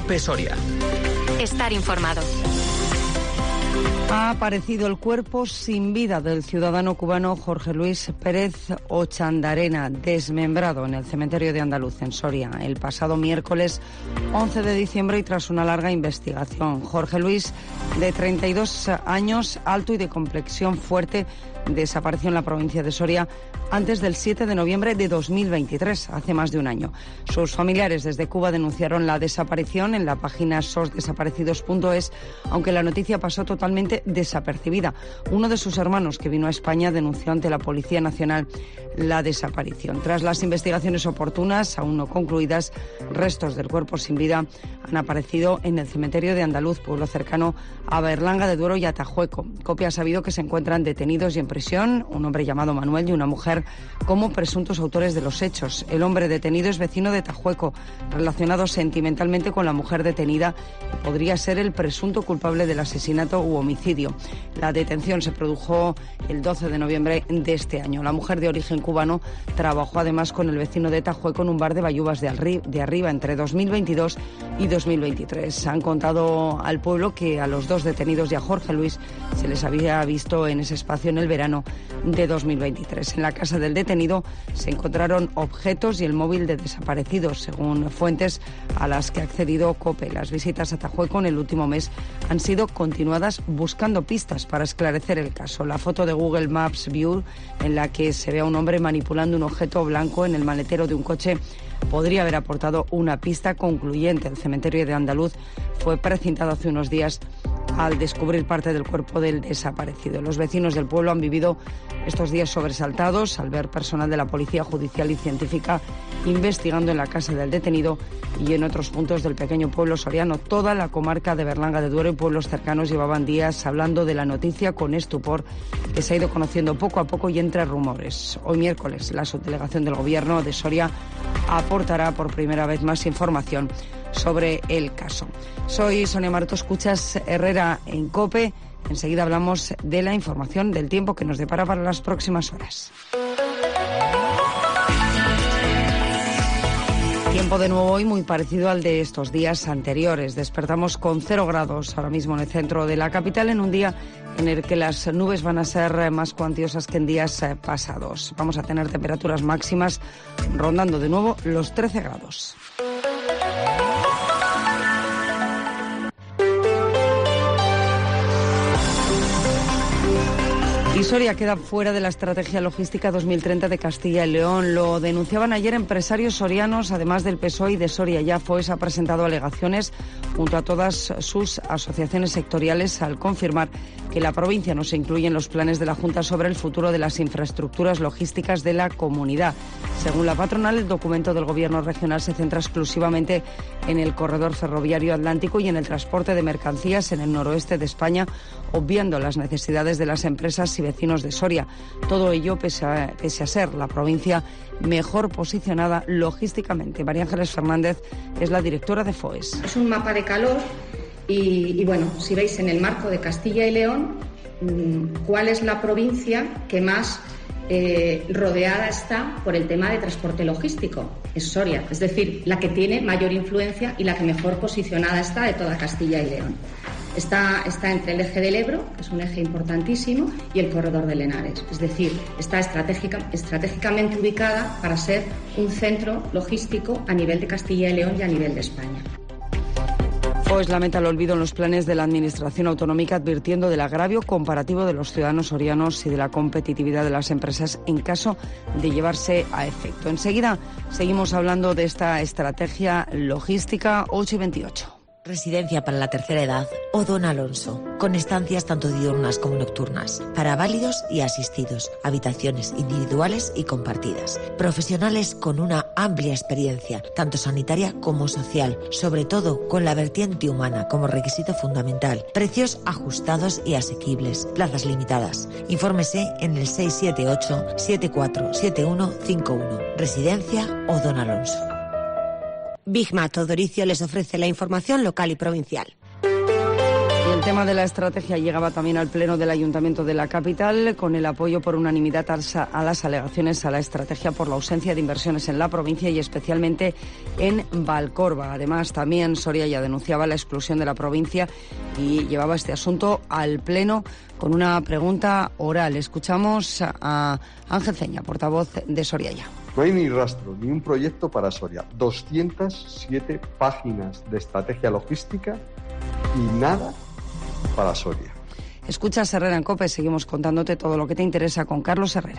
COPE Soria. Estar informado. Ha aparecido el cuerpo sin vida del ciudadano cubano Jorge Luis Pérez Ochandarena, desmembrado en el cementerio de Andaluz, en Soria, el pasado miércoles 11 de diciembre y tras una larga investigación. Jorge Luis, de 32 años, alto y de complexión fuerte, desapareció en la provincia de Soria antes del 7 de noviembre de 2023, hace más de un año. Sus familiares desde Cuba denunciaron la desaparición en la página sosdesaparecidos.es, aunque la noticia pasó totalmente desapercibida. Uno de sus hermanos, que vino a España, denunció ante la Policía Nacional la desaparición. Tras las investigaciones oportunas, aún no concluidas, restos del cuerpo sin vida han aparecido en el cementerio de Andaluz, pueblo cercano a Berlanga de Duero y Atajueco. COPE ha sabido que se encuentran detenidos y en prisión un hombre llamado Manuel y una mujer como presuntos autores de los hechos. El hombre detenido es vecino de Tajueco, relacionado sentimentalmente con la mujer detenida, y podría ser el presunto culpable del asesinato u homicidio. La detención se produjo el 12 de noviembre de este año. La mujer de origen cubano trabajó además con el vecino de Tajueco en un bar de Bayubas de Arriba entre 2022 y 2023. Han contado al pueblo que a los dos detenidos y a Jorge Luis se les había visto en ese espacio en el verano de 2023. En la casa del detenido se encontraron objetos y el móvil de desaparecidos, según fuentes a las que ha accedido COPE. Las visitas a Tajueco en el último mes han sido continuadas buscando pistas para esclarecer el caso. La foto de Google Maps View, en la que se ve a un hombre manipulando un objeto blanco en el maletero de un coche, podría haber aportado una pista concluyente. El cementerio de Andaluz fue precintado hace unos días al descubrir parte del cuerpo del desaparecido. Los vecinos del pueblo han vivido estos días sobresaltados al ver personal de la Policía Judicial y Científica investigando en la casa del detenido y en otros puntos del pequeño pueblo soriano. Toda la comarca de Berlanga de Duero y pueblos cercanos llevaban días hablando de la noticia con estupor, que se ha ido conociendo poco a poco y entre rumores. Hoy miércoles, la subdelegación del Gobierno de Soria aportará por primera vez más información sobre el caso. Soy Sonia Marto, escuchas Herrera en COPE. Enseguida hablamos de la información del tiempo que nos depara para las próximas horas. Tiempo de nuevo hoy muy parecido al de estos días anteriores. Despertamos con 0 grados ahora mismo en el centro de la capital, en un día en el que las nubes van a ser más cuantiosas que en días pasados. Vamos a tener temperaturas máximas rondando de nuevo los 13 grados. Y Soria queda fuera de la Estrategia Logística 2030 de Castilla y León. Lo denunciaban ayer empresarios sorianos, además del PSOE y de Soria Ya. FOES ha presentado alegaciones junto a todas sus asociaciones sectoriales al confirmar que la provincia no se incluye en los planes de la Junta sobre el futuro de las infraestructuras logísticas de la comunidad. Según la patronal, el documento del Gobierno regional se centra exclusivamente en el corredor ferroviario atlántico y en el transporte de mercancías en el noroeste de España, obviando las necesidades de las empresas y vecinos de Soria. Todo ello pese a ser la provincia mejor posicionada logísticamente. María Ángeles Fernández es la directora de FOES. Es un mapa de calor y bueno, si veis en el marco de Castilla y León, ¿cuál es la provincia que más rodeada está por el tema de transporte logístico? Es Soria, es decir, la que tiene mayor influencia y la que mejor posicionada está de toda Castilla y León. Está entre el eje del Ebro, que es un eje importantísimo, y el corredor del Henares. Es decir, está estratégicamente ubicada para ser un centro logístico a nivel de Castilla y León y a nivel de España. FOES lamenta el olvido en los planes de la Administración autonómica, advirtiendo del agravio comparativo de los ciudadanos sorianos y de la competitividad de las empresas en caso de llevarse a efecto. Enseguida seguimos hablando de esta estrategia logística. 8:28. Residencia para la tercera edad O'Donnell Alonso, con estancias tanto diurnas como nocturnas, para válidos y asistidos, habitaciones individuales y compartidas, profesionales con una amplia experiencia, tanto sanitaria como social, sobre todo con la vertiente humana como requisito fundamental, precios ajustados y asequibles, plazas limitadas. Infórmese en el 678-747151, Residencia O'Donnell Alonso. Bigmat Odoricio les ofrece la información local y provincial. El tema de la estrategia llegaba también al Pleno del Ayuntamiento de la capital, con el apoyo por unanimidad a las alegaciones a la estrategia por la ausencia de inversiones en la provincia y especialmente en Valcorba. Además, también Soria ya denunciaba la exclusión de la provincia y llevaba este asunto al Pleno con una pregunta oral. Escuchamos a Ángel Ceña, portavoz de Soria ya. No hay ni rastro, ni un proyecto para Soria. 207 páginas de estrategia logística y nada para Soria. Escuchas Herrera en COPE, seguimos contándote todo lo que te interesa con Carlos Herrera.